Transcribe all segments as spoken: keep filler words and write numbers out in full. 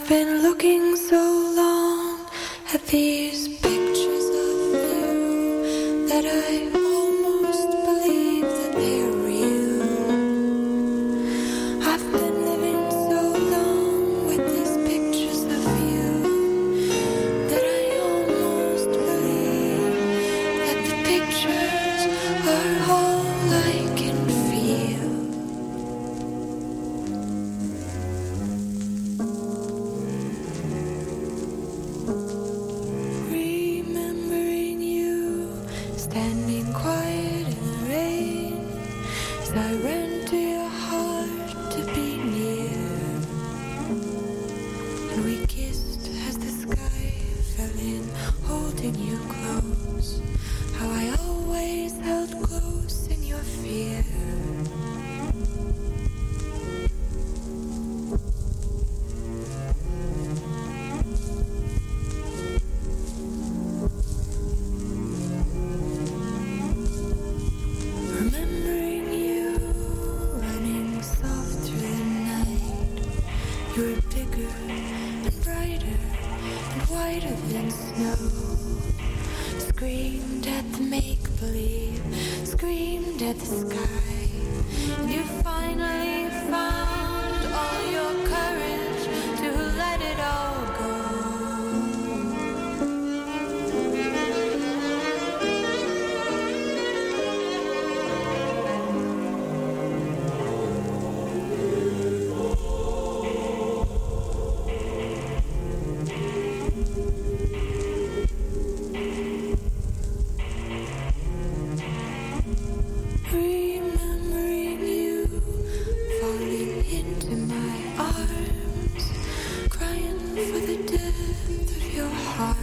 been looking so long at these pictures of you that I almost believe that they're real. I've been living so long with these pictures of you that I almost believe that the pictures are all I can feel. Remembering you standing quiet in the rain as I ran to your heart to be near, and we kissed as the sky fell in, holding you close, how I always held close in your fear. Remembering you running soft through the night, you were bigger and brighter and whiter than snow. Screamed at the make-believe, screamed at the sky, and you finally found all your courage to let it all go. Remembering you falling into my arms, crying for the depth of your heart.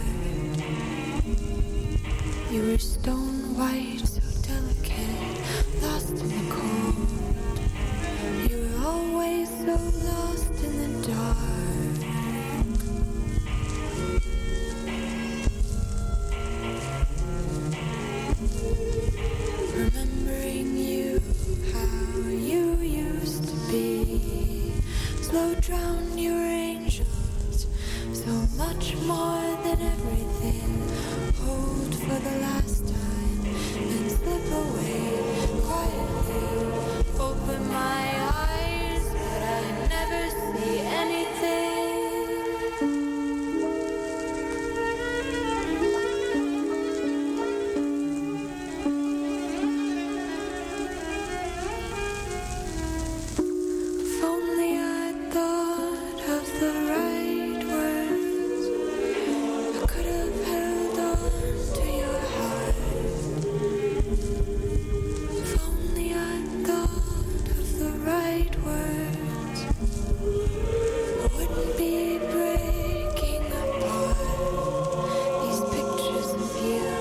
You were stone white, so delicate, lost in the cold. You were always so lost in the dark. Remembering you, how you used to be. Slow drown your angels, so much more than everything. Hold for the last time, then slip away quietly. Open my eyes, but I never see anything. If only I thought of the right words, I could have held on to your heart. If only I thought of the right words, I wouldn't be breaking apart these pictures of you.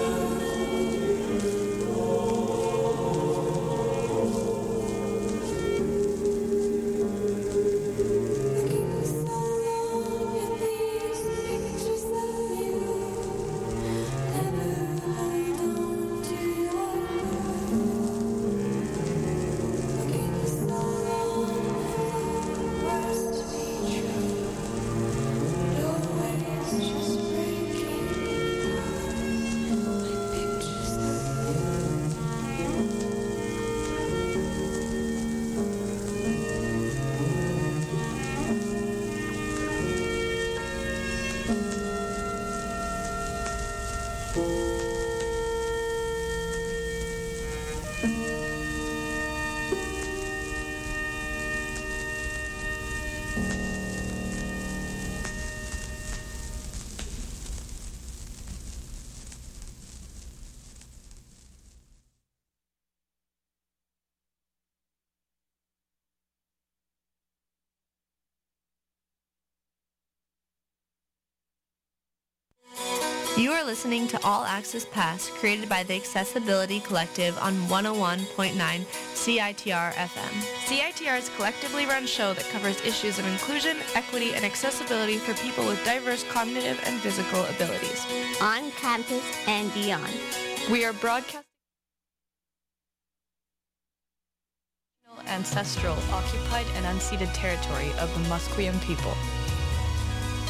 Looking so long at these pictures of you, never hold on to your heart. Looking so long for the worst to be true, but always just breaking apart my pictures of you. You are listening to All Access Pass, created by the Accessibility Collective on one oh one point nine C I T R F M. C I T R is a collectively run show that covers issues of inclusion, equity, and accessibility for people with diverse cognitive and physical abilities. On campus and beyond. We are broadcasting ancestral, occupied, and unceded territory of the Musqueam people.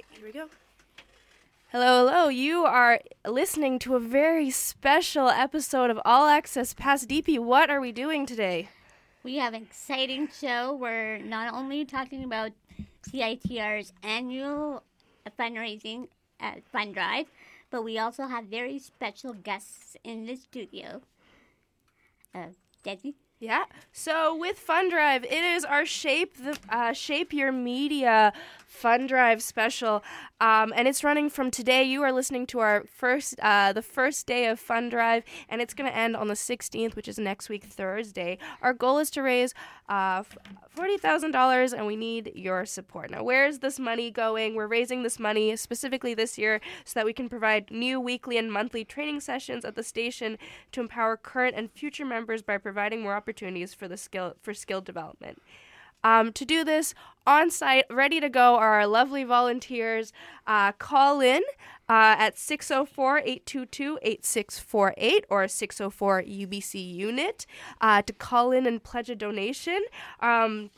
Here we go. Hello, hello. You are listening to a very special episode of All Access Pass D P. What are we doing today? We have an exciting show. We're not only talking about C I T R's annual fundraising uh, fund drive, but we also have very special guests in the studio. Uh, Desi? Yeah. So with Fund Drive, it is our Shape the uh, Shape Your Media Fund Drive special, um, and it's running from today. You are listening to our first, uh, the first day of Fund Drive, and it's going to end on the sixteenth, which is next week, Thursday. Our goal is to raise uh, forty thousand dollars, and we need your support. Now, where is this money going? We're raising this money specifically this year so that we can provide new weekly and monthly training sessions at the station to empower current and future members by providing more opportunities for the skill for skill development. Um, to do this, on site, ready to go, are our lovely volunteers. Uh, call in uh, at six oh four, eight two two, eight six four eight or six oh four U B C unit uh, to call in and pledge a donation. Um,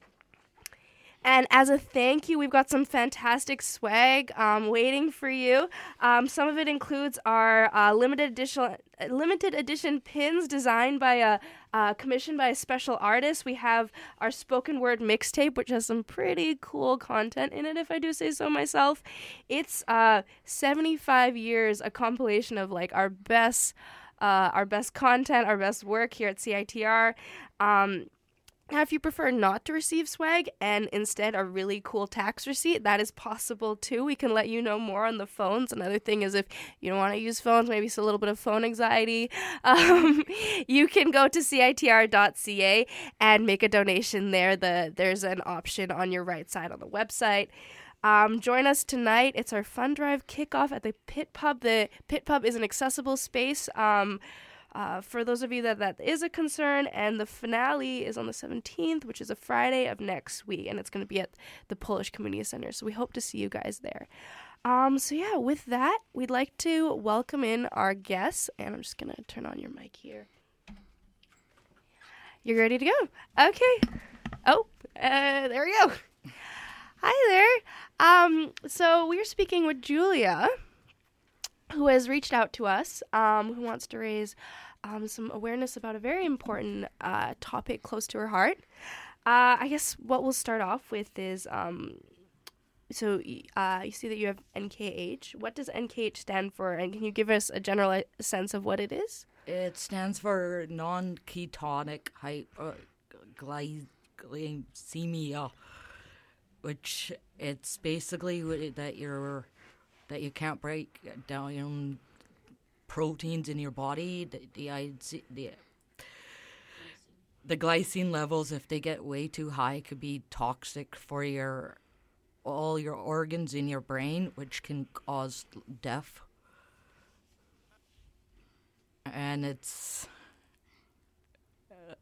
And as a thank you, we've got some fantastic swag um, waiting for you. Um, some of it includes our uh, limited edition limited edition pins designed by a uh, commissioned by a special artist. We have our spoken word mixtape, which has some pretty cool content in it, if I do say so myself. It's uh, seventy-five years, a compilation of like our best uh, our best content, our best work here at C I T R. Um, Now, if you prefer not to receive swag and instead a really cool tax receipt, that is possible too. We can let you know more on the phones. Another thing is if you don't want to use phones, maybe it's a little bit of phone anxiety, um, you can go to C I T R dot C A and make a donation there. The, there's an option on your right side on the website. Um, join us tonight. It's our Fund Drive kickoff at the Pit Pub. The Pit Pub is an accessible space. Um, Uh, for those of you that that is a concern, and the finale is on the seventeenth, which is a Friday of next week, and it's going to be at the Polish Community Center, so we hope to see you guys there. Um, so yeah, with that, we'd like to welcome in our guests, and I'm just going to turn on your mic here. You're ready to go? Okay. Oh, uh, there we go. Hi there. Um, so we're speaking with Julia, who has reached out to us, um, who wants to raise um, some awareness about a very important uh, topic close to her heart. Uh, I guess what we'll start off with is, um, so uh, you see that you have N K H. What does N K H stand for, and can you give us a general sense of what it is? It stands for non-ketonic hypoglycemia, which it's basically that you're that you can't break down proteins in your body. The, the, the, the glycine levels, if they get way too high, could be toxic for your all your organs in your brain, which can cause death. And it's... Uh,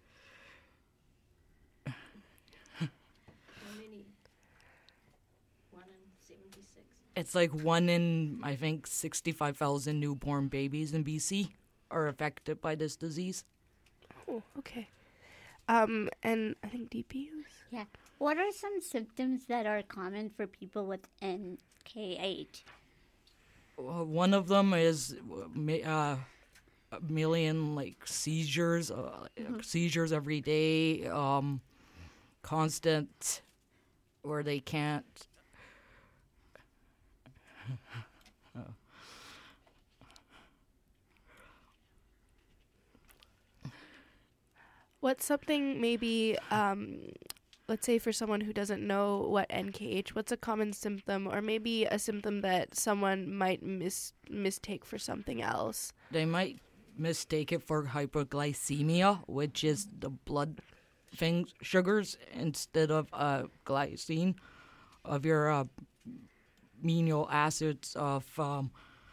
It's like one in, I think, sixty-five thousand newborn babies in B C are affected by this disease. Oh, okay. Um, and I think D P Us? Yeah. What are some symptoms that are common for people with N K H? Uh, one of them is uh, a million, like, seizures, uh, mm-hmm. seizures every day, um, constant, where they can't... oh. What's something maybe, um, let's say for someone who doesn't know what N K H, what's a common symptom, or maybe a symptom that someone might mis- mistake for something else? They might mistake it for hypoglycemia, which is the blood things, sugars instead of uh, glycine of your uh, amino acids of um,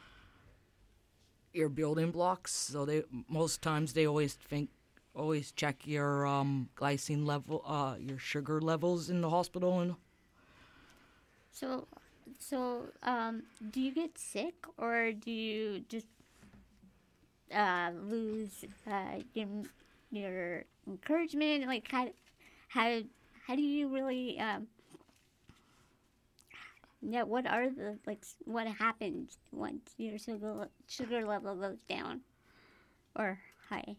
your building blocks. So they most times they always think, always check your um, glycine level, uh, your sugar levels in the hospital. And so, so um, do you get sick, or do you just uh, lose uh, your your encouragement? Like how how how do you really um, Yeah, what are the, like, s- what happens once your sugar, le- sugar level goes down or high?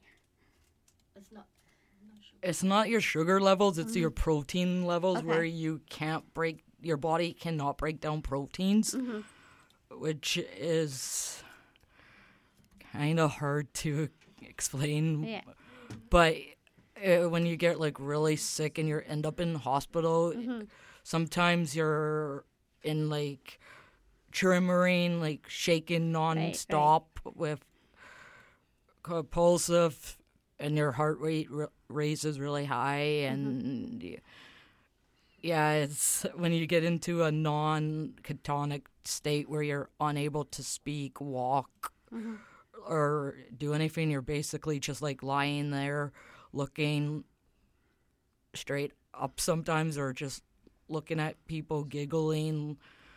It's not your sugar levels, it's your protein levels Okay. where you can't break, your body cannot break down proteins, Mm-hmm. which is kind of hard to explain. Yeah. But uh, when you get like really sick and you end up in hospital, Mm-hmm. sometimes you're in like tremoring, like shaking nonstop with compulsive, and your heart rate r- raises really high, and y- yeah, it's when you get into a non-catonic state where you're unable to speak, walk, Mm-hmm. or do anything. You're basically just like lying there, looking straight up sometimes, or just looking at people giggling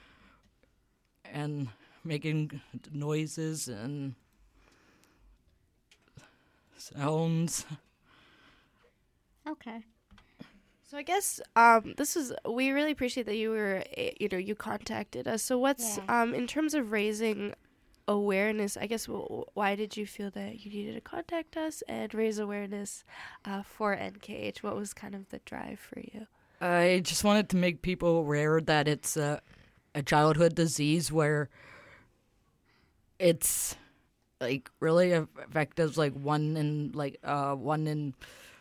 and making noises and sounds. Okay. So I guess um, this is we really appreciate that you were eh, you know you contacted us. So what's Yeah. um, in terms of raising awareness? I guess w- why did you feel that you needed to contact us and raise awareness uh, for N K H? What was kind of the drive for you? I just wanted to make people aware that it's a, a childhood disease where it's like really effective, like one in like uh one in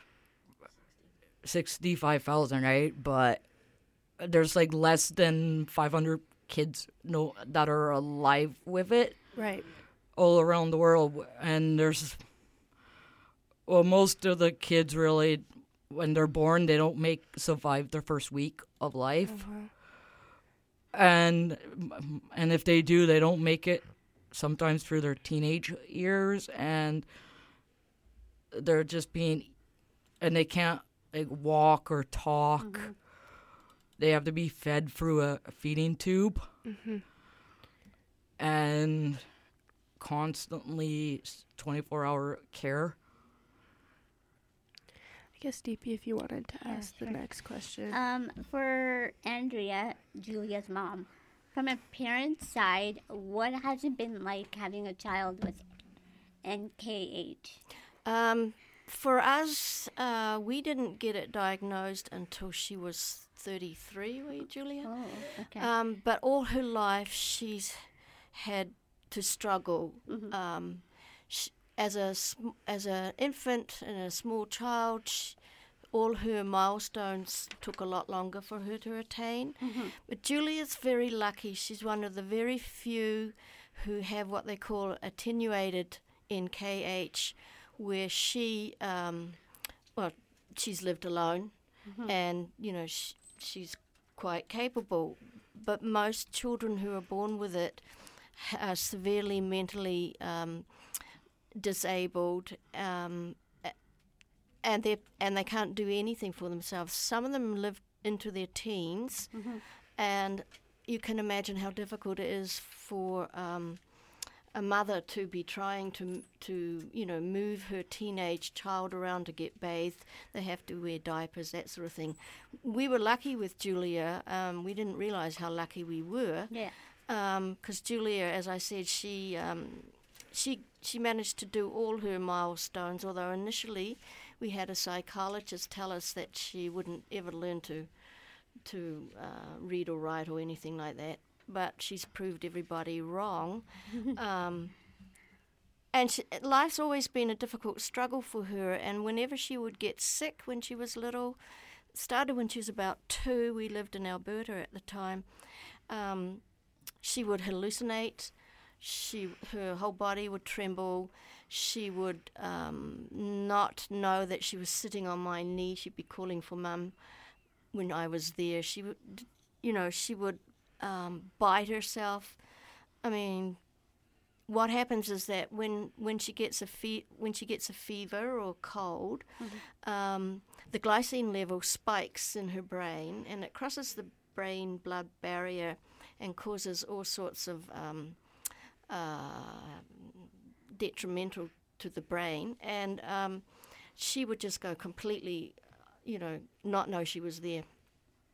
sixty-five thousand, right? But there's like less than five hundred kids know that are alive with it Right. all around the world, and there's well, most of the kids really, when they're born, they don't make survive their first week of life, Uh-huh. and and if they do, they don't make it sometimes through their teenage years, and they're just being, and they can't like walk or talk. They have to be fed through a feeding tube, Mm-hmm. and constantly twenty-four hour care. I guess D P, if you wanted to Yeah, ask the sure. next question. Um, for Andrea, Julia's mom, from a parent's side, what has it been like having a child with N K H? Um, for us, uh, we didn't get it diagnosed until she was thirty-three, were you, Julia? Oh, okay. Um, but all her life, she's had to struggle. Mhm. Um, sh- as a sm- as an infant and a small child, sh- all her milestones took a lot longer for her to attain. Mhm. But Julia's very lucky. She's one of the very few who have what they call attenuated N K H, where she, um, well, she's lived alone, and you know sh- she's quite capable. But most children who are born with it h- are severely mentally um, disabled, um, a- and they and they can't do anything for themselves. Some of them live into their teens, and you can imagine how difficult it is for um, a mother to be trying to to you know move her teenage child around to get bathed. They have to wear diapers, that sort of thing. We were lucky with Julia. Um, we didn't realise how lucky we were. Yeah. Because Julia, as I said, she um, she she managed to do all her milestones. Although initially, we had a psychologist tell us that she wouldn't ever learn to to uh, read or write or anything like that. But she's proved everybody wrong. um, and she, life's always been a difficult struggle for her. And whenever she would get sick when she was little, started when she was about two. We lived in Alberta at the time. Um, she would hallucinate. She, her whole body would tremble. She would um, not know that she was sitting on my knee. She'd be calling for mum when I was there. She would, you know, she would um, bite herself. I mean, what happens is that when, when she gets a fe- when she gets a fever or cold, um, the glycine level spikes in her brain, and it crosses the brain-blood barrier and causes all sorts of um, uh, detrimental to the brain. And um, she would just go completely, you know, not know she was there.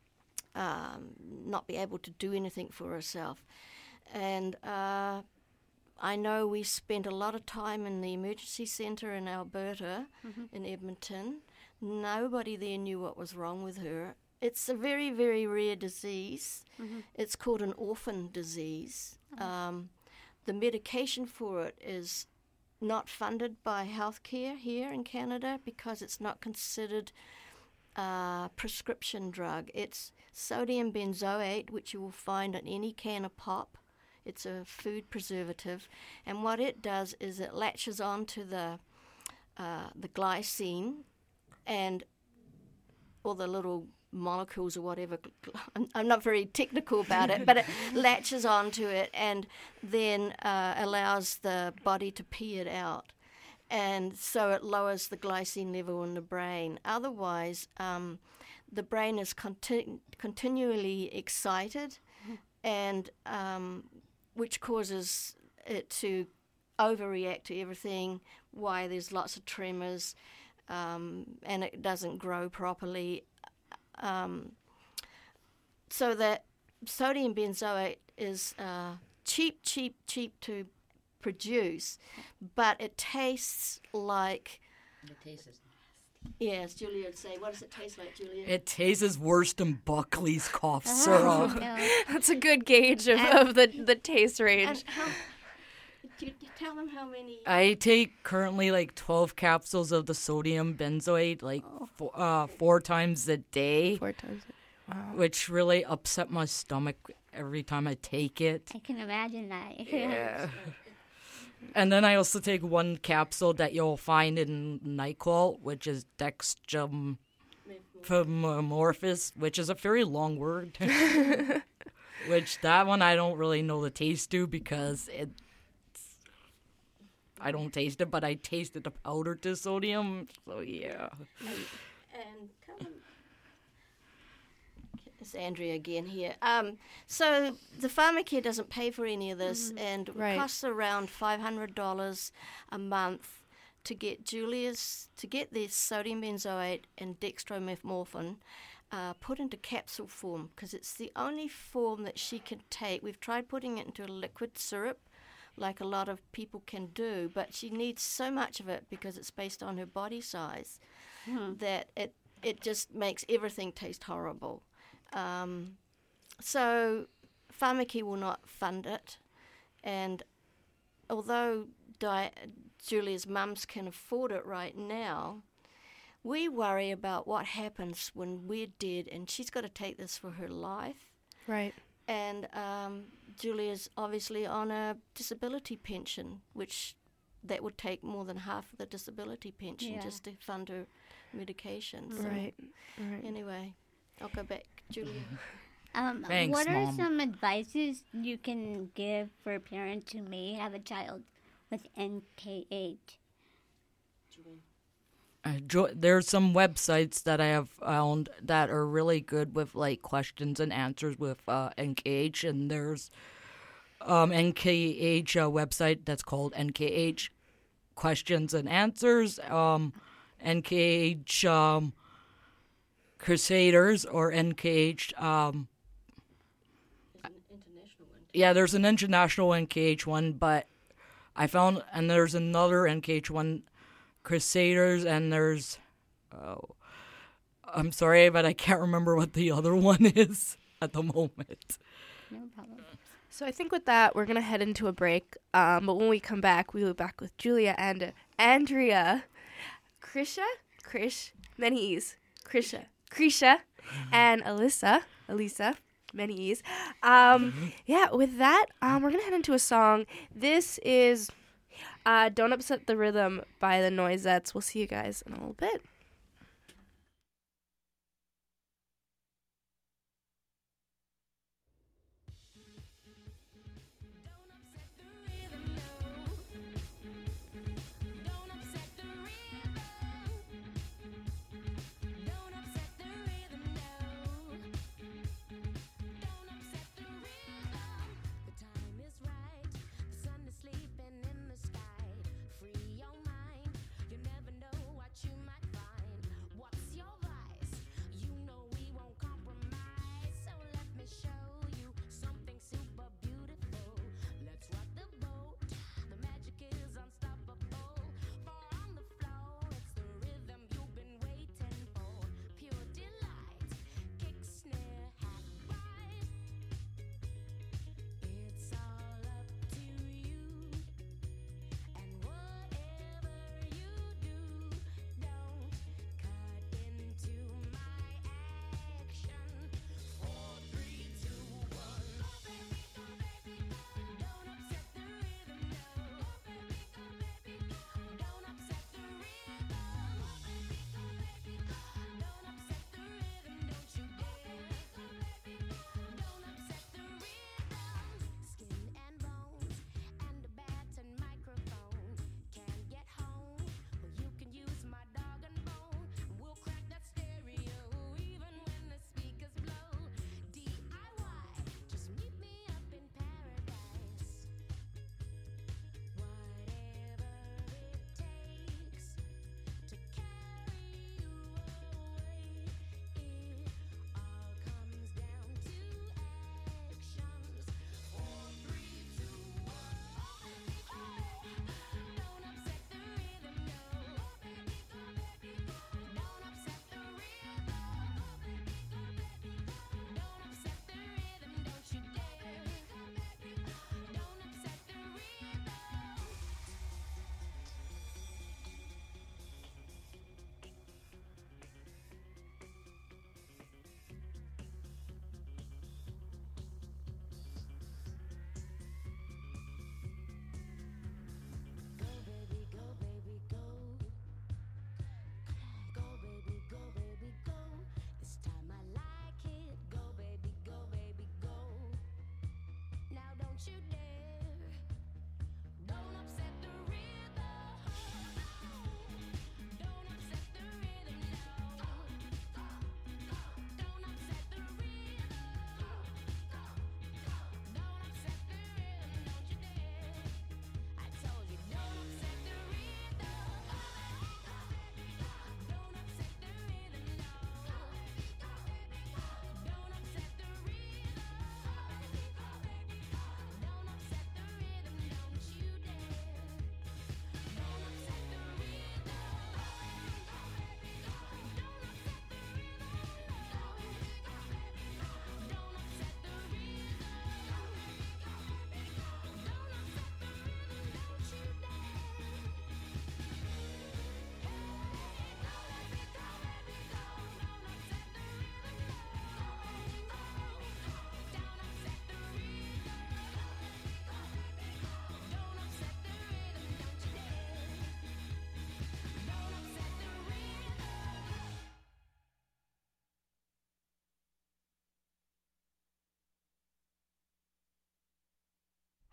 um, not be able to do anything for herself. And uh, I know we spent a lot of time in the emergency centre in Alberta, Mm-hmm. in Edmonton. Nobody there knew what was wrong with her. It's a very, very rare disease. Mm-hmm. It's called an orphan disease. Oh. Um, the medication for it is not funded by healthcare here in Canada because it's not considered a prescription drug. It's sodium benzoate, which you will find in any can of pop. It's a food preservative, and what it does is it latches onto the uh, the glycine and all the little molecules or whatever. I'm, I'm not very technical about it, but it latches onto it and then uh, allows the body to pee it out. And so it lowers the glycine level in the brain. Otherwise, um, the brain is conti- continually excited, and um, which causes it to overreact to everything, why there's lots of tremors, um, and it doesn't grow properly. Um, so that sodium benzoate is uh, cheap, cheap, cheap to produce, but it tastes like... It tastes nasty. Yes, Julia would say, what does it taste like, Julia? It tastes worse than Buckley's cough Oh, syrup. no. That's a good gauge of, And- of the, the taste range. And how, do you tell them how many... I take currently like twelve capsules of the sodium benzoate like four, uh, four times a day, Four times. Wow. which really upset my stomach every time I take it. I can imagine that. Yeah. And then I also take one capsule that you'll find in NyQuil, which is dextromorphous, which is a very long word. Which that one I don't really know the taste to because it. I don't taste it, but I tasted the powder to sodium. So yeah. And come on. It's Andrea again here. Um, so the pharmacare doesn't pay for any of this, and Right. it costs around five hundred dollars a month to get Julia's to get this sodium benzoate and dextromethorphan uh, put into capsule form because it's the only form that she can take. We've tried putting it into a liquid syrup, like a lot of people can do, but she needs so much of it because it's based on her body size that it it just makes everything taste horrible. Um, so pharmacare will not fund it, and although Di- Julia's mums can afford it right now, we worry about what happens when we're dead, and she's got to take this for her life. Right. And um, Julia's obviously on a disability pension, which that would take more than half of the disability pension Yeah. just to fund her medication. So Right. Right. Anyway, I'll go back, Julia. Um, Thanks, what are Mom. some advices you can give for parents who may have a child with N K H? Uh, jo- there's some websites that I have found that are really good with like questions and answers with uh, N K H, and there's um, N K H uh, website that's called N K H Questions and Answers, um, N K H um, Crusaders, or N K H. Um, yeah, there's an international N K H one, but I found, and there's another N K H one. Crusaders, and there's oh I'm sorry, but I can't remember what the other one is at the moment. No problem. So I think with that, we're going to head into a break. Um, but when we come back, we'll be back with Julia and uh, Andrea, Krisha, Krish, many E's, Krisha, Krisha, and Alyssa, Elisa, many E's. Um, yeah, with that, um, we're going to head into a song. This is uh, Don't Upset the Rhythm by the Noisettes. We'll see you guys in a little bit. Sleeping in the sky, free your mind. You never know what you might find.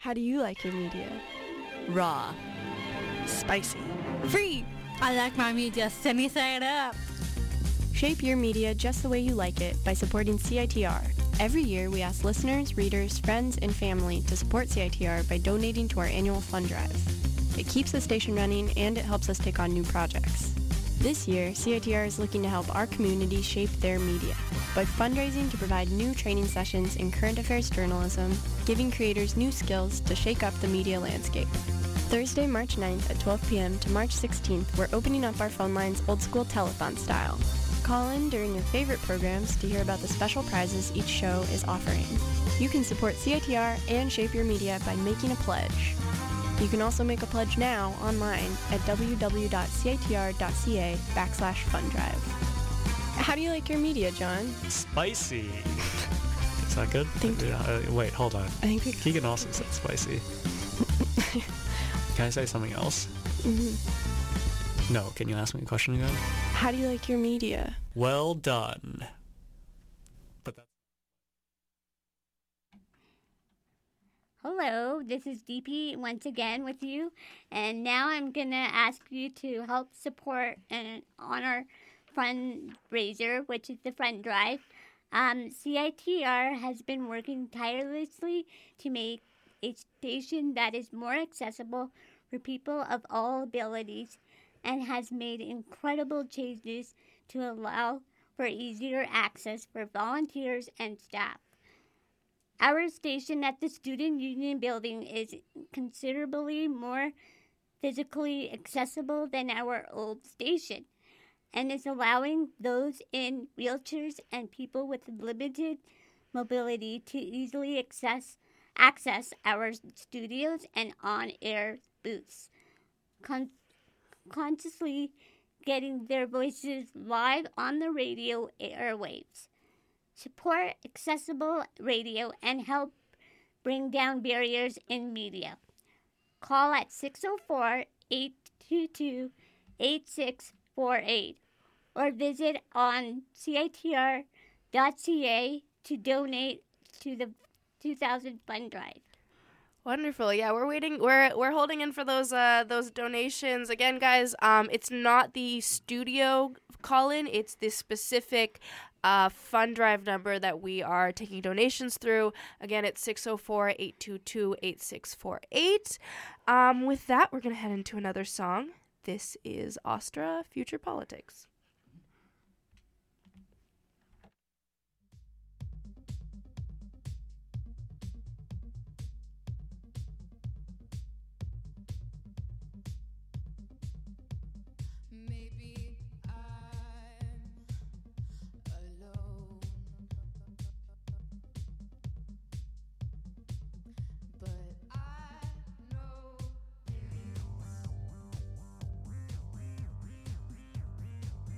How do you like your media? Raw. Spicy. Free. I like my media semi side up. Shape your media just the way you like it by supporting C I T R. Every year, we ask listeners, readers, friends, and family to support C I T R by donating to our annual fund drive. It keeps the station running and it helps us take on new projects. This year, C I T R is looking to help our community shape their media by fundraising to provide new training sessions in current affairs journalism, giving creators new skills to shake up the media landscape. Thursday, March ninth at twelve p.m. to March sixteenth, we're opening up our phone lines old school telethon style. Call in during your favorite programs to hear about the special prizes each show is offering. You can support C I T R and shape your media by making a pledge. You can also make a pledge now online at www.citr.ca backslash fund drive. How do you like your media, John? Spicy. Is that good? Thank you. Uh, wait, hold on. I think we Keegan also said spicy. Can I say something else? Mhm. No, can you ask me a question again? How do you like your media? Well done. But that's Hello, this is D P once again with you, and now I'm going to ask you to help support an honor fundraiser, which is the Fund Drive. Um, C I T R has been working tirelessly to make a station that is more accessible for people of all abilities and has made incredible changes to allow for easier access for volunteers and staff. Our station at the Student Union Building is considerably more physically accessible than our old station and is allowing those in wheelchairs and people with limited mobility to easily access access our studios and on-air booths, con- consciously getting their voices live on the radio airwaves. Support accessible radio and help bring down barriers in media. Call at six oh four, eight two two, eight six four eight or visit on C I T R dot C A to donate to the two thousand Fund Drive. Wonderful. Yeah, we're waiting. We're we're holding in for those uh those donations. Again, guys, um it's not the studio call in, it's the specific uh fund drive number that we are taking donations through. Again, it's six oh four, eight two two, eight six four eight. Um with that, we're going to head into another song. This is Ostra Future Politics. Maybe I'm alone, but I know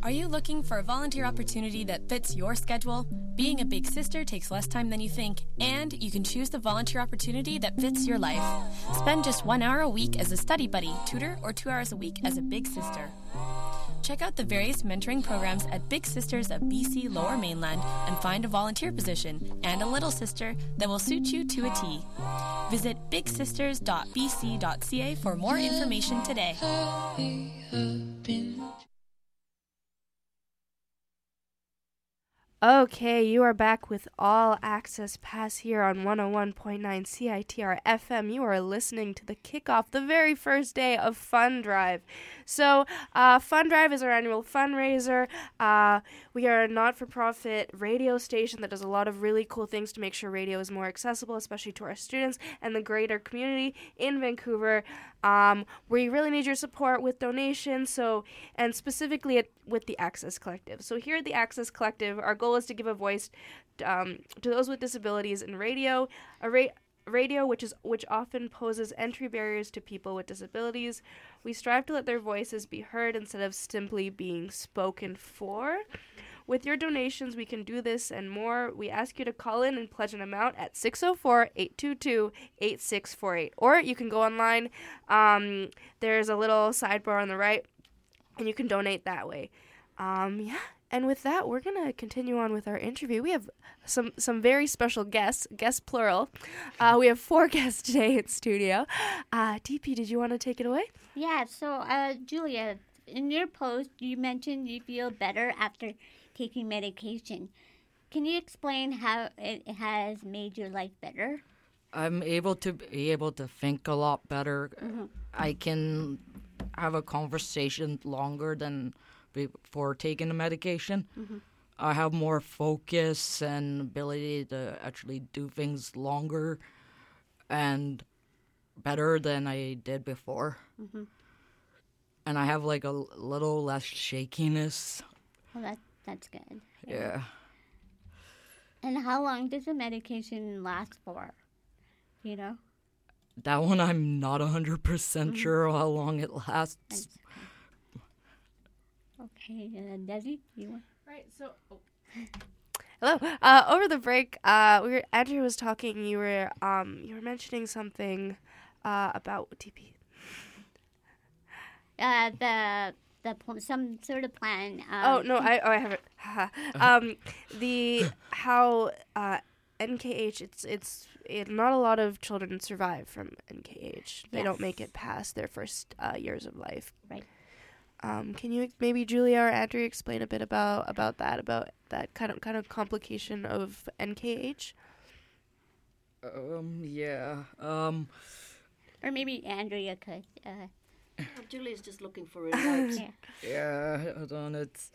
Are you looking for a volunteer opportunity that fits your schedule? Being a big sister takes less time than you think, and you can choose the volunteer opportunity that fits your life. Spend just one hour a week as a study buddy, tutor, or two hours a week as a big sister. Check out the various mentoring programs at Big Sisters of B C Lower Mainland and find a volunteer position and a little sister that will suit you to a T. Visit big sisters dot b c dot c a for more information today. Okay, you are back with All Access Pass here on one oh one point nine C I T R F M. You are listening to the kickoff, the very first day of Fund Drive. So, uh, Fund Drive is our annual fundraiser. Uh, we are a not-for-profit radio station that does a lot of really cool things to make sure radio is more accessible, especially to our students and the greater community in Vancouver. Um, we really need your support with donations, so and specifically at, with the Access Collective. So here at the Access Collective, our goal is to give a voice um, to those with disabilities in radio, a ra- radio which is which often poses entry barriers to people with disabilities. We strive to let their voices be heard instead of simply being spoken for. With your donations, we can do this and more. We ask you to call in and pledge an amount at six oh four, eight two two, eight six four eight. Or you can go online. Um, there's a little sidebar on the right, and you can donate that way. Um, yeah. And with that, we're going to continue on with our interview. We have some, some very special guests, guests plural. Uh, we have four guests today in studio. Uh, D P, did you want to take it away? Yeah, so uh, Julia, in your post, you mentioned you feel better after taking medication. Can you explain how it has made your life better? I'm able to be able to think a lot better. Mm-hmm. I can have a conversation longer than before taking the medication. Mm-hmm. I have more focus and ability to actually do things longer and better than I did before. Mm-hmm. And I have like a little less shakiness. Well, that, that's good. Yeah. And how long does the medication last for? You know? That one I'm not one hundred percent mm-hmm. sure how long it lasts. That's okay, and then Desi, you want? Right, so... Oh. Hello. Uh, over the break, uh, we were, Andrew was talking, you were um, you were mentioning something uh, about T P. Uh, the... The pl- some sort of plan. Um, oh no, I oh I have it. um, the how uh, N K H. It's it's it, not a lot of children survive from N K H. They yes. don't make it past their first uh, years of life. Right. Um, can you maybe Julia or Andrew explain a bit about, about that about that kind of kind of complication of N K H? Um. Yeah. Um. Or maybe Andrea could. Uh, Oh, Julia's just looking for her notes. yeah. yeah, hold on, it's...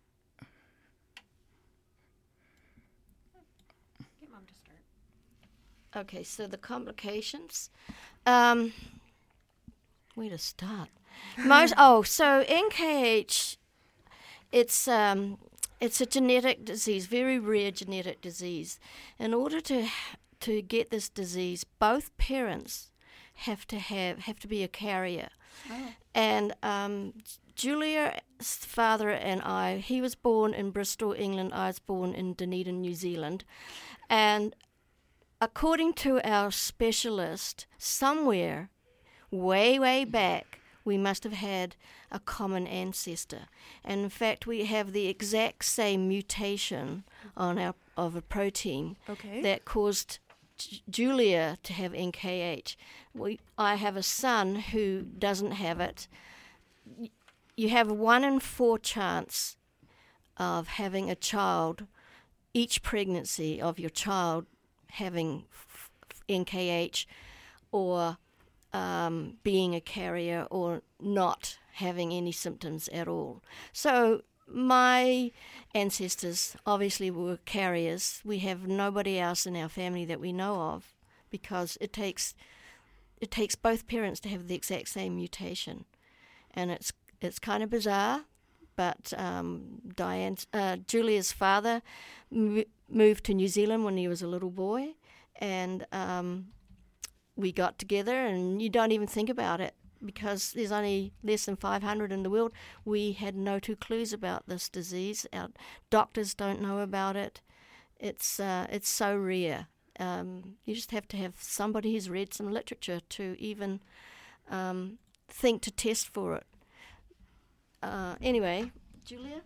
Get Mum to start. Okay, so the complications. Um, where to start? Most. Oh, so N K H, it's um, it's a genetic disease, very rare genetic disease. In order to to get this disease, both parents have to have have to be a carrier. Oh. And um, Julia's father and I, he was born in Bristol, England. I was born in Dunedin, New Zealand. And according to our specialist, somewhere way, way back, we must have had a common ancestor. And in fact, we have the exact same mutation on our of a protein okay. that caused Julia to have N K H. We, I have a son who doesn't have it. You have a one in four chance of having a child, each pregnancy of your child having N K H or um, being a carrier or not having any symptoms at all. So my ancestors obviously were carriers. We have nobody else in our family that we know of because it takes it takes both parents to have the exact same mutation, and it's it's kind of bizarre. But um, Diane, uh, Julia's father m- moved to New Zealand when he was a little boy, and um, we got together. And you don't even think about it because there's only less than five hundred in the world, we had no two clues about this disease. Our doctors don't know about it. It's uh, it's so rare. Um, you just have to have somebody who's read some literature to even um, think to test for it. Uh, anyway, Julia?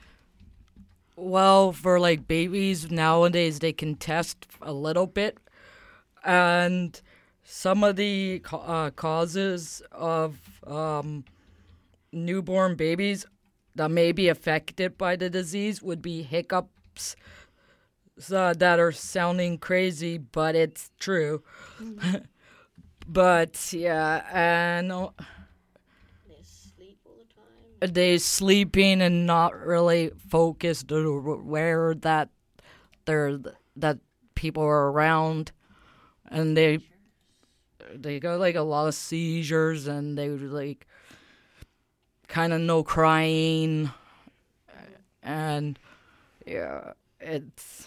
Well, for like babies nowadays, they can test a little bit, and some of the ca- uh, causes of um, newborn babies that may be affected by the disease would be hiccups uh, that are sounding crazy, but it's true. Mm-hmm. But yeah, and uh, they sleep all the time. They sleeping and not really focused or aware that they're that people are around, and they. They got like a lot of seizures, and they would like kind of no crying, and yeah, it's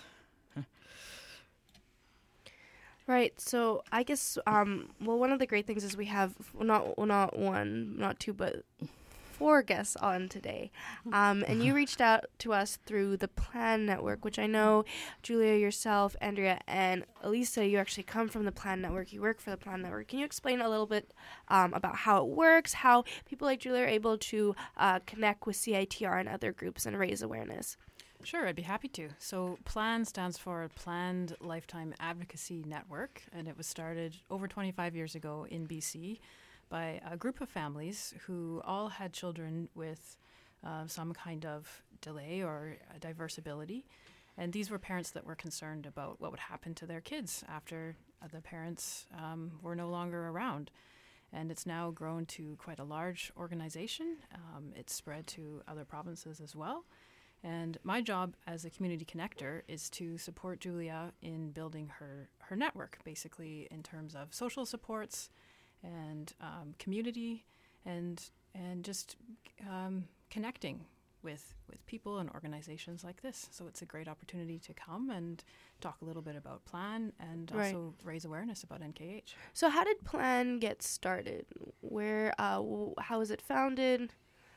right. So I guess um well, one of the great things is we have not well, not one, not two, but four guests on today, um, and you reached out to us through the Plan Network, which I know, Julia, yourself, Andrea, and Elisa, you actually come from the Plan Network. You work for the Plan Network. Can you explain a little bit um, about how it works, how people like Julia are able to uh, connect with C I T R and other groups and raise awareness? Sure, I'd be happy to. So PLAN stands for Planned Lifetime Advocacy Network, and it was started over twenty-five years ago in B C by a group of families who all had children with uh, some kind of delay or uh, diverse ability. And these were parents that were concerned about what would happen to their kids after uh, the parents um, were no longer around. And it's now grown to quite a large organization. Um, it's spread to other provinces as well. And my job as a community connector is to support Julia in building her, her network, basically in terms of social supports, and um, community, and and just um, connecting with with people and organizations like this. So it's a great opportunity to come and talk a little bit about PLAN and Right. also raise awareness about N K H. So how did PLAN get started? Where, uh, w- how was it founded?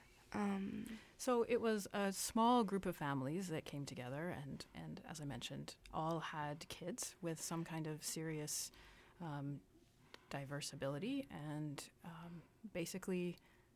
Um, So it was a small group of families that came together, and, and as I mentioned, all had kids with some kind of serious um, diverse ability, and um, basically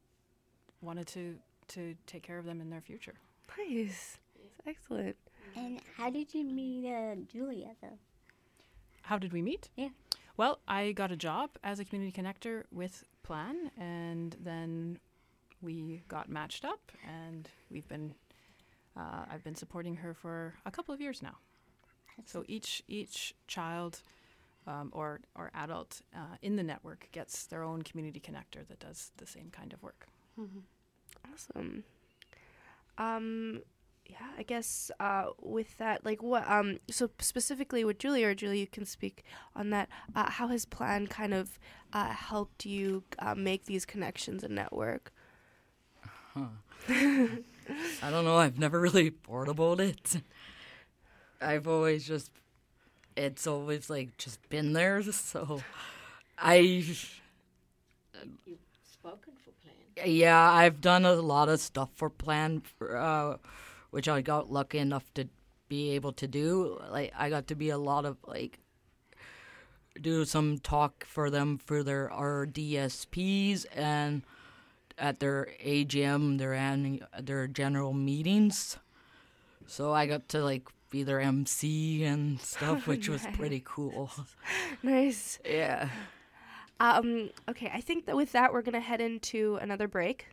wanted to, to take care of them in their future. Nice. That's excellent. And how did you meet uh, Julia, though? How did we meet? Yeah. Well, I got a job as a community connector with PLAN, and then we got matched up, and we've been uh, I've been supporting her for a couple of years now. So each each child um, or or adult uh, in the network gets their own community connector that does the same kind of work. Mm-hmm. Awesome. Um, yeah, I guess uh, with that, like what, um, so specifically with Julia, or Julia, you can speak on that. Uh, how has PLAN kind of uh, helped you uh, make these connections and network? Huh. I don't know. I've never really thought about it. I've always just, it's always like just been there. So I, You've spoken for PLAN. yeah, I've done a lot of stuff for PLAN, for, uh, which I got lucky enough to be able to do. Like I got to be a lot of like, do some talk for them for their R D S Ps and at their A G M, their annual, their general meetings. So I got to like be their M C and stuff, which was Nice. pretty cool. Nice. Yeah. Um, okay, I think that with that, we're going to head into another break.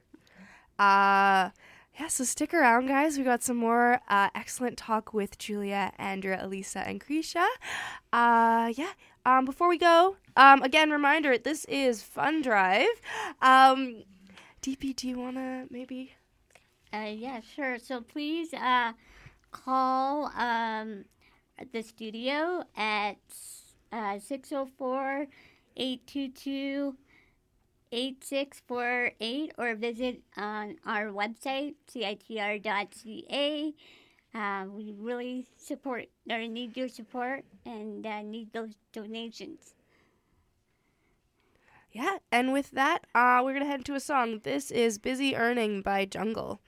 Uh, yeah, so stick around, guys. We got some more uh, excellent talk with Julia, Andrea, Elisa, and Krisha. Uh, yeah, um, before we go, um, again, reminder, this is Fun Drive. Um, D P, do you want to maybe? Uh, yeah, sure. So please uh, call um, the studio at uh, six oh four, eight two two, eight six four eight or visit on our website, C I T R dot C A. Uh, we really support or need your support and uh, need those donations. Yeah, and with that, uh, we're going to head into a song. This is Busy Earning by Jungle.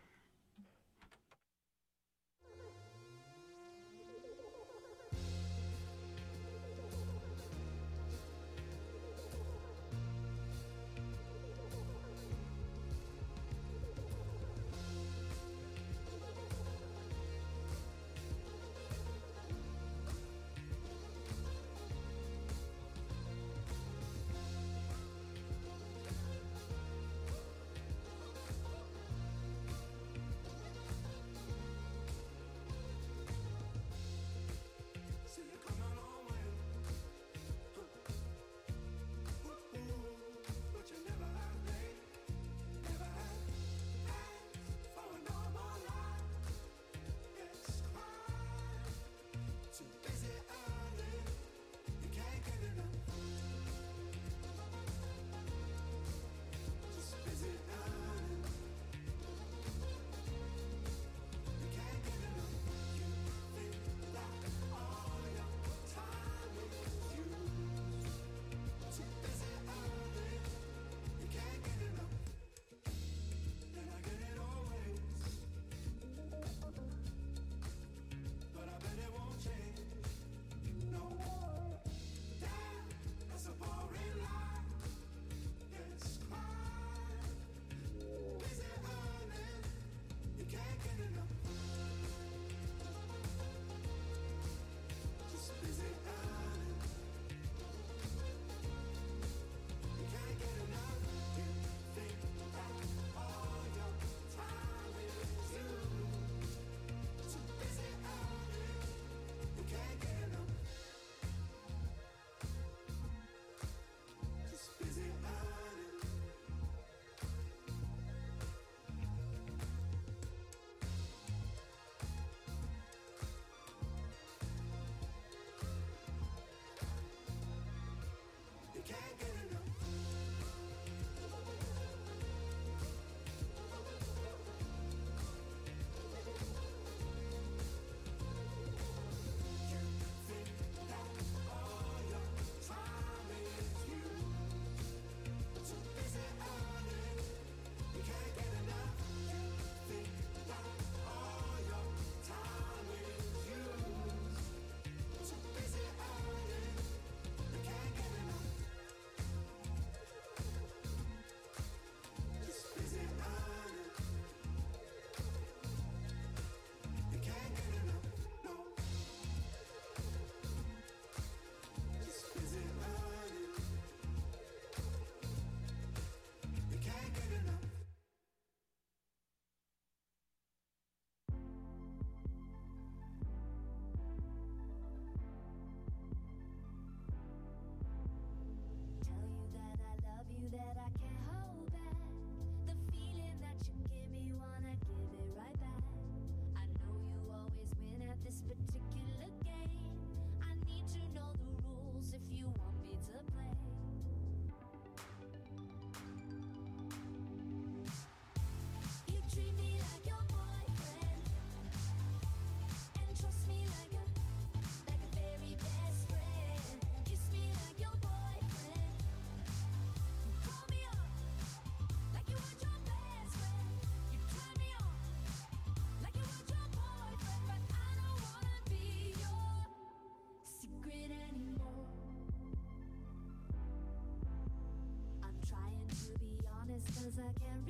Cause I can't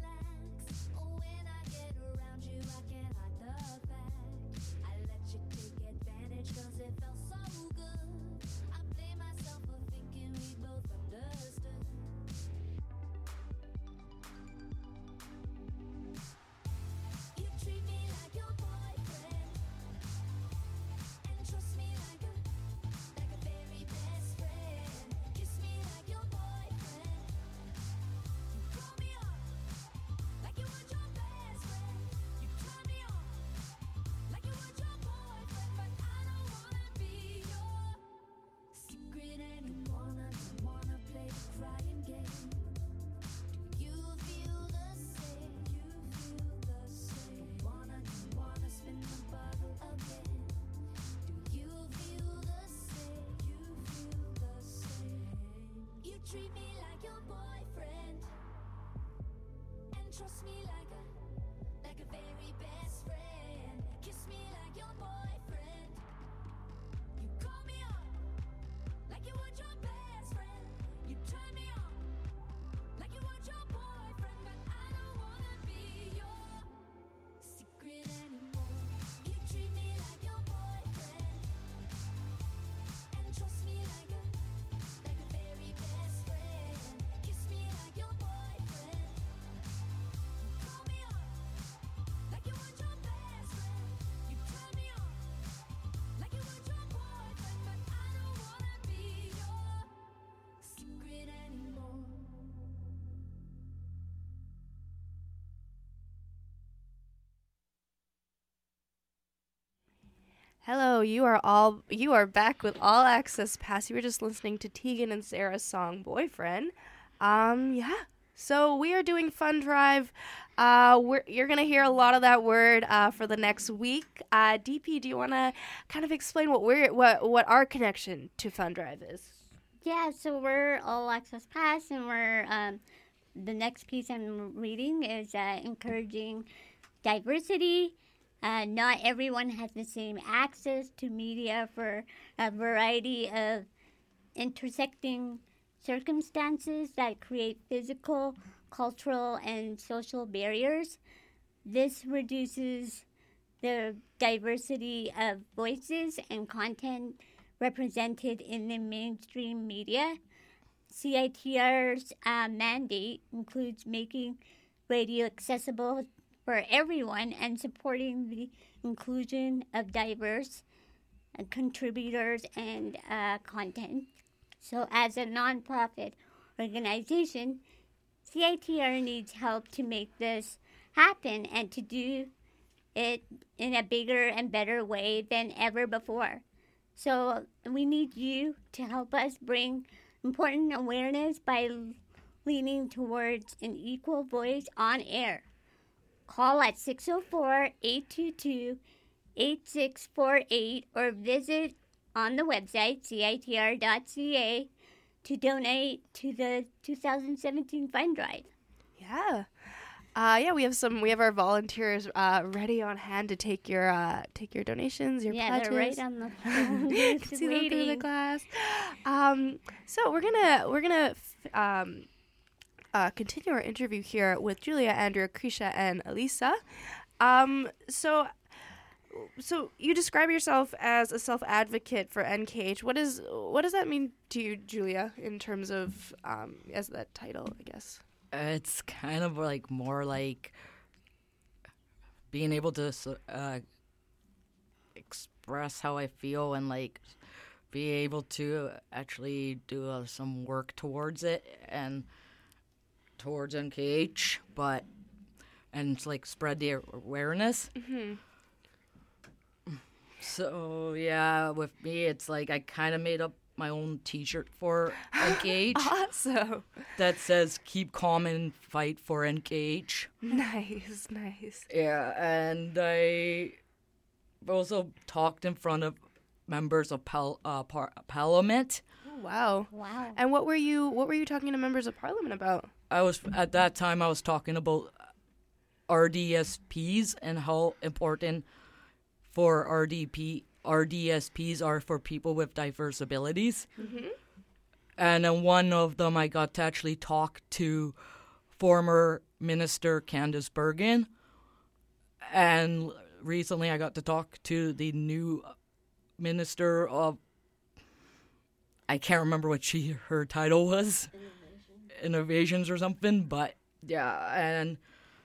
relax. When I get around you, I can't hide the fact I let you take advantage cause it felt so good. I blame myself for thinking we both understood. You treat me like your boyfriend and trust me like a, like a very best friend. Kiss me like your boyfriend. Call me up your boyfriend. And trust me like a, like a very best friend. Kiss me like your boyfriend. You call me up like you would your best friend. You turn me on like you would your boyfriend. But I don't wanna be your secret anymore. You treat me like your boyfriend. And trust me like a, like a very best friend. Kiss me like your boyfriend. Call me up like you would your best friend. You turn me on like you would your boyfriend. But I don't wanna be your secret anymore. Hello, you are all you are back with All Access Pass. You were just listening to Tegan and Sarah's song "Boyfriend." Um, yeah. So we are doing Fun Drive. Uh, we're, you're gonna hear a lot of that word uh, for the next week. Uh, D P, do you want to kind of explain what we're what what our connection to Fun Drive is? Yeah, so we're All Access Pass, and we're um, the next piece I'm reading is uh, encouraging diversity. Uh, not everyone has the same access to media for a variety of intersecting circumstances that create physical, cultural, and social barriers. This reduces the diversity of voices and content represented in the mainstream media. C I T R's uh, mandate includes making radio accessible for everyone and supporting the inclusion of diverse uh, contributors and uh, content. So as a nonprofit organization, C I T R needs help to make this happen and to do it in a bigger and better way than ever before. So we need you to help us bring important awareness by leaning towards an equal voice on air. Call at six oh four, eight two two, eight six four eight or visit on the website C I T R dot C A to donate to the two thousand seventeen Fund Drive. Yeah. Uh, yeah, we have some. We have our volunteers uh, ready on hand to take your uh, take your donations, your Yeah, pledges. they're right on the phone. You just can see them through the waiting. glass. Um, so we're gonna we're gonna f- um, uh, continue our interview here with Julia, Andrea, Krisha, and Elisa. Um, so. So you describe yourself as a self-advocate for N K H. What is what does that mean to you, Julia, in terms of um, as that title, I guess? It's kind of like more like being able to uh, express how I feel and like be able to actually do uh, some work towards it and towards N K H, but and like spread the awareness. Mm-hmm. So yeah, with me, it's like I kind of made up my own T-shirt for N K H. Awesome. That says "Keep calm and fight for N K H." Nice, nice. Yeah, and I also talked in front of members of pal- uh, par- Parliament. Oh, wow. Wow. And what were you what were you talking to members of Parliament about? I was at that time I was talking about R D S Ps and how important for R D P R D S Ps are for people with diverse abilities. Mm-hmm. And in one of them, I got to actually talk to former Minister Candace Bergen. And recently I got to talk to the new Minister of, I can't remember what she her title was. Innovation. Innovations or something. But yeah, and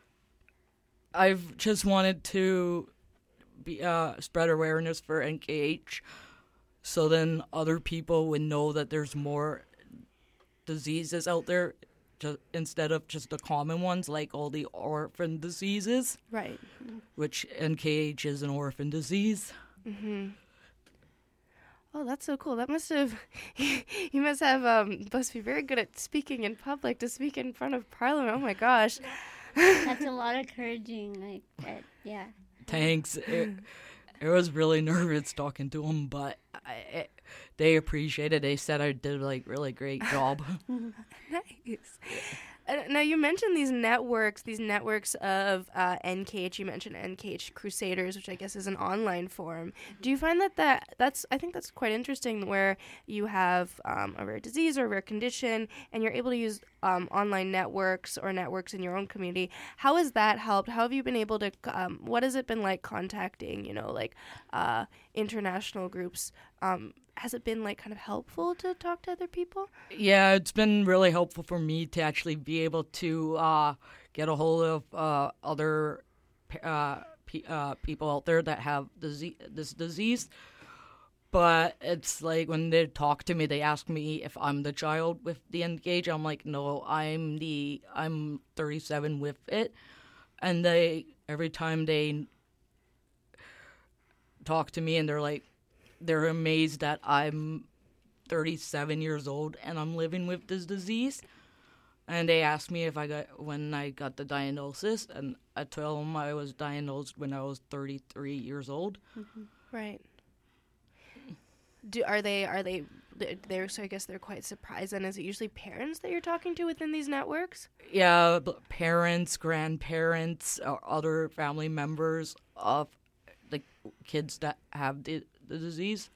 I've just wanted to Be, uh, spread awareness for N K H so then other people would know that there's more diseases out there just, instead of just the common ones like all the orphan diseases. Right. Which N K H is an orphan disease. Mm-hmm. Oh, that's so cool. That must have, you must have, um, must be very good at speaking in public to speak in front of Parliament. Oh my gosh. That's a lot of encouraging, like that, yeah. Thanks. It, it was really nervous talking to him, but I, it, they appreciated it. They said I did like really great job. Nice. Uh, now you mentioned these networks, these networks of uh, N K H. You mentioned N K H Crusaders, which I guess is an online forum. Do you find that, that that's, I think that's quite interesting, where you have um, a rare disease or a rare condition, and you're able to use um, online networks or networks in your own community. How has that helped? How have you been able to, um, what has it been like contacting, you know, like uh, international groups? Um, has it been like kind of helpful to talk to other people? Yeah, it's been really helpful for me to actually be able to uh, get a hold of uh, other uh, pe- uh, people out there that have dise- this disease. But it's like when they talk to me, they ask me if I'm the child with the N K H. I'm like, no, I'm the I'm thirty-seven with it. And they every time they talk to me, and they're like, they're amazed that I'm thirty-seven years old and I'm living with this disease. And they asked me if I got when I got the diagnosis, and I told them I was diagnosed when I was thirty-three years old. Mm-hmm. Right. Do are they are they they're so I guess they're quite surprised. And is it usually parents that you're talking to within these networks? Yeah, parents, grandparents, or other family members of the kids that have the, the disease.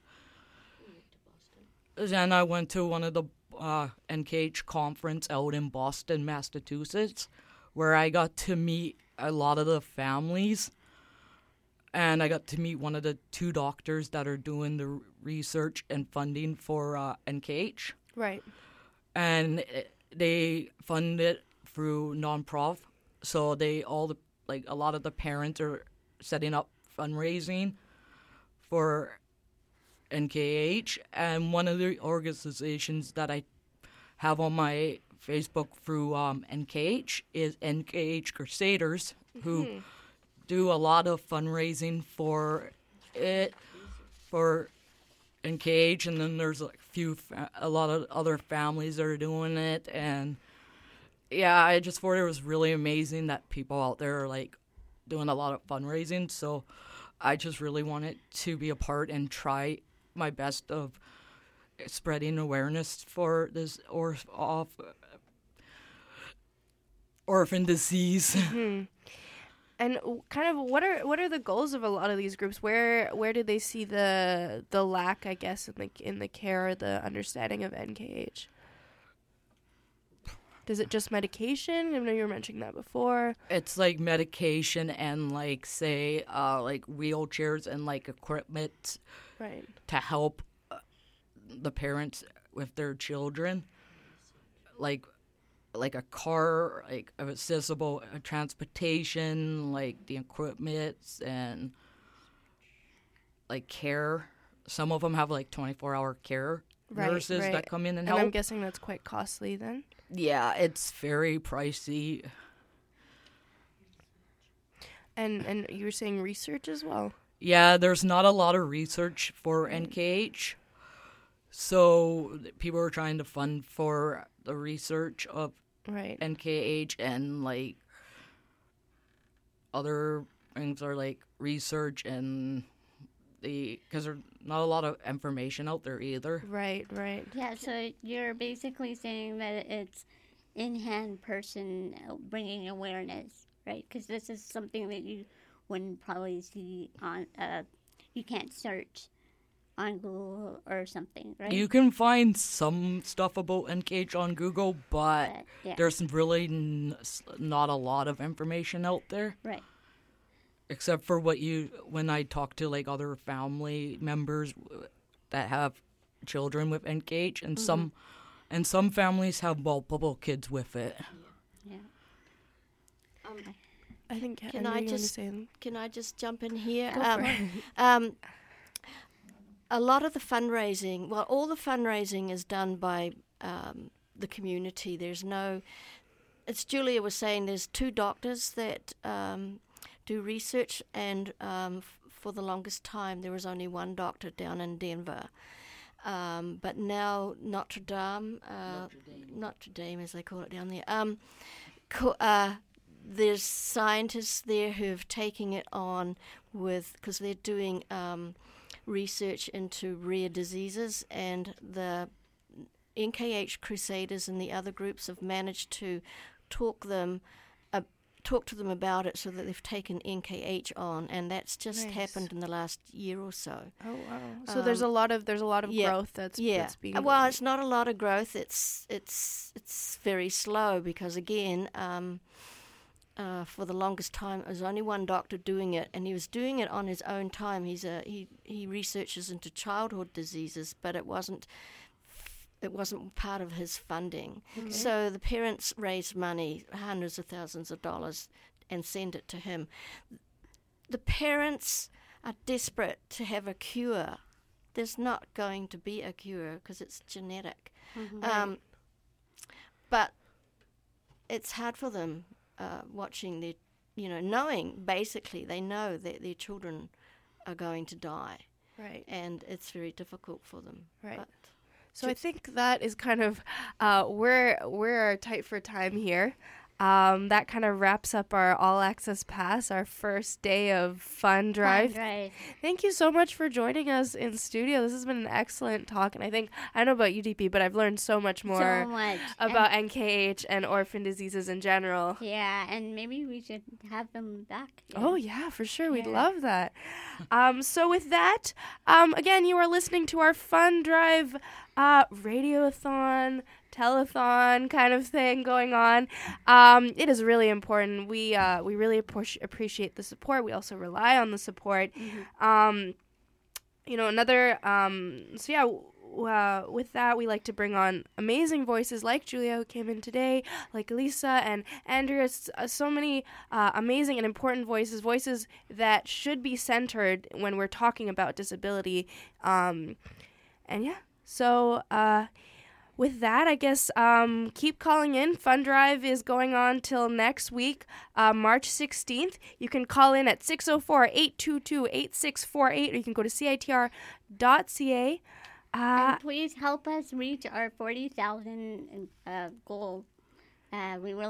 Then I went to one of the uh, N K H conference out in Boston, Massachusetts, where I got to meet a lot of the families. And I got to meet one of the two doctors that are doing the research and funding for uh, N K H. Right. And it, they fund it through non-prof. So they all the like a lot of the parents are setting up fundraising for N K H. And one of the organizations that I have on my Facebook through um, N K H is N K H Crusaders, who mm-hmm. do a lot of fundraising for it, for N K H, and then there's like few, a lot of other families that are doing it, and yeah, I just thought it was really amazing that people out there are like doing a lot of fundraising. So I just really wanted to be a part and try my best of spreading awareness for this or off orphan disease. Mm-hmm. And kind of what are what are the goals of a lot of these groups? Where where do they see the the lack, I guess, in the in the care or the understanding of N K H? Does it just medication? I know you were mentioning that before. It's like medication and like say uh, like wheelchairs and like equipment, right, to help uh, the parents with their children, like. like a car, like accessible transportation, like the equipment and like care. Some of them have like twenty-four hour care right, nurses right. that come in and, and help. I'm guessing that's quite costly then. Yeah, it's very pricey. And and you were saying research as well? Yeah, there's not a lot of research for N K H. So people are trying to fund for the research of right. N K H, and like other things are like research and the because there's not a lot of information out there either. Right, right. Yeah, so you're basically saying that it's in-hand person bringing awareness, right? Because this is something that you wouldn't probably see on, uh, you can't search on Google or something, right? You can find some stuff about N K H on Google, but uh, yeah. there's really n- not a lot of information out there. Right. Except for what you, when I talk to like other family members that have children with N K H, and mm-hmm. some, and some families have multiple kids with it. Yeah. Um, I think. Can I, I just can I just jump in here? Go um, for it. um, A lot of the fundraising, well, all the fundraising is done by um, the community. There's no, as Julia was saying, there's two doctors that um, do research, and um, f- for the longest time there was only one doctor down in Denver. Um, but now Notre Dame, uh, Notre Dame, Notre Dame as they call it down there, um, co- uh, there's scientists there who've taken it on with, because they're doing... Um, research into rare diseases, and the N K H Crusaders and the other groups have managed to talk them uh, talk to them about it, so that they've taken N K H on, and that's just Nice. happened in the last year or so. Oh wow! So there's a lot of there's a lot of Um, yeah, growth that's yeah. that's being. Uh, well, it's not a lot of growth. It's it's it's very slow because again, um, uh, for the longest time, there was only one doctor doing it, and he was doing it on his own time. He's a he he researches into childhood diseases, but it wasn't. It wasn't part of his funding. Okay. So the parents raised money, hundreds of thousands of dollars, and sent it to him. The parents are desperate to have a cure. There's not going to be a cure because it's genetic. Mhm. Um, but it's hard for them uh, watching their, you know, knowing, basically, they know that their children are going to die. Right. And it's very difficult for them. Right. But So I think that is kind of uh, we're we're tight for time here. Um, that kind of wraps up our All Access Pass, our first day of Fun Drive. Fun Drive. Thank you so much for joining us in studio. This has been an excellent talk, and I think I don't know about you, D P, but I've learned so much more So much. about And- N K H and orphan diseases in general. Yeah, and maybe we should have them back. you Oh know. yeah, for sure. We'd Yeah. love that. Um, so with that, um, again, you are listening to our Fun Drive uh, radiothon, telethon kind of thing going on. Um, it is really important. We uh, we really appre- appreciate the support. We also rely on the support. Um, you know, another. Um, so yeah. w- Uh, with that, we like to bring on amazing voices like Julia, who came in today, like Lisa and Andrea. s- Uh, so many uh, amazing and important voices, voices that should be centered when we're talking about disability. Um, and yeah, so uh, with that, I guess um, keep calling in. Fun Drive is going on till next week, uh, March sixteenth. You can call in at six oh four, eight two two, eight six four eight, or you can go to C I T R dot C A. Uh, And please help us reach our forty thousand uh, goal. Uh, we really